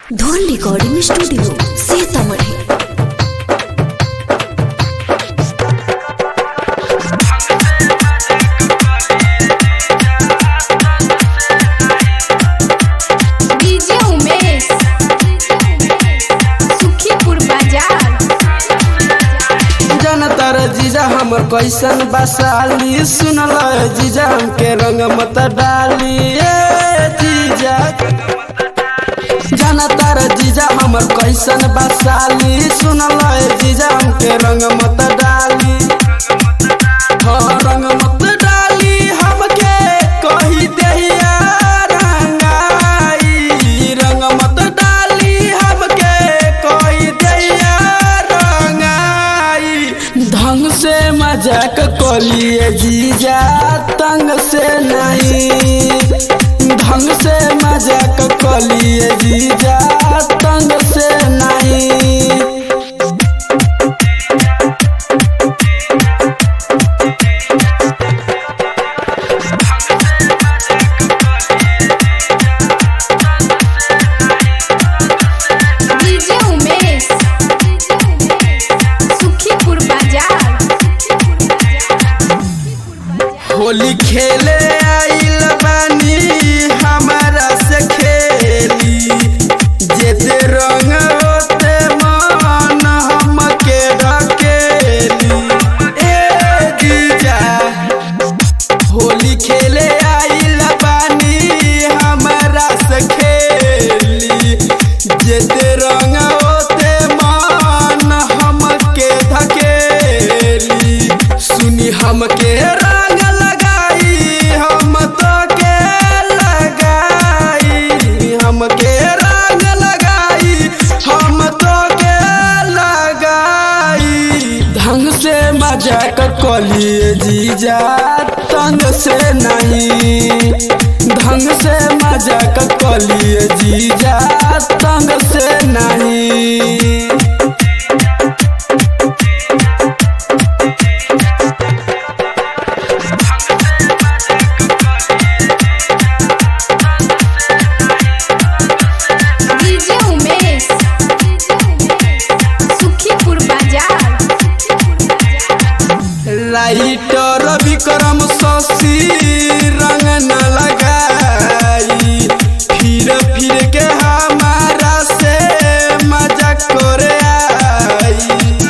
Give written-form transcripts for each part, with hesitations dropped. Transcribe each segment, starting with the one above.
धन recording studio Sitamarhi. DJ Umesh Sukhipur बाजार। जनतर जीजा हमर कैसन बसाली सुनल जीजा हमके रंग मत डाली जीजा। जनतर जीजा हमर कैसन बसाली सुनल जीजा हमके रंग मत डाली। हाँ रंग मत डाली हमके कही देहिया रंगाई। रंग मत डाली हमके कही देहिया रंगाई। ढंग से मजाक कलिए जीजा तंग से नहीं। ढंग से मजाक कलिए जीजा तंग से नहीं। डीजे उमेश सुखीपुर बाजार। होली खेले आइल बानी हमारा से खेली। जेते रंग होते मन हमके ढकेली। ए जीजा होली खेले आइल बानी हमारा से खेली। जेते रंग होते मन हमके ढकेली। सुनी हमके रंग लगाई हम तो के लगाई। हमके रंग लगाई हम तो के लगाई। ढंग से मजाक कलिए जीजा तंग से नहीं। ढंग से मजाक कलिए जीजा तंग से नहीं। डीजे उमेश सुखीपुर बाजार। लाइटर विक्रम शशि रंग न लगाई। फिर के हमारा से मजाक करे आई।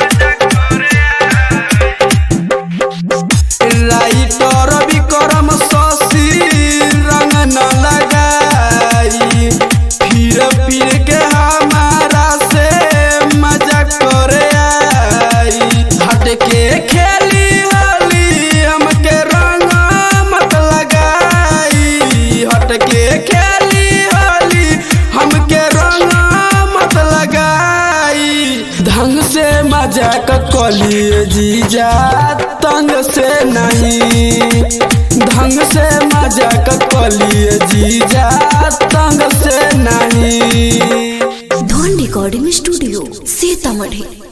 लाइटर विक्रम शशि रंग न लगाई। फिर के हमारा से मजाक करे आई। हट के खेली होली हमके रंग मत लगाई। हट के खेली होली हमके रंग मत लगाई। ढंग से मजाक कलिए जीजा तंग से नहीं। ढंग से मजाक कलिए जीजा तंग से नहीं। धन रिकॉर्डिंग स्टूडियो सीतामढ़ी।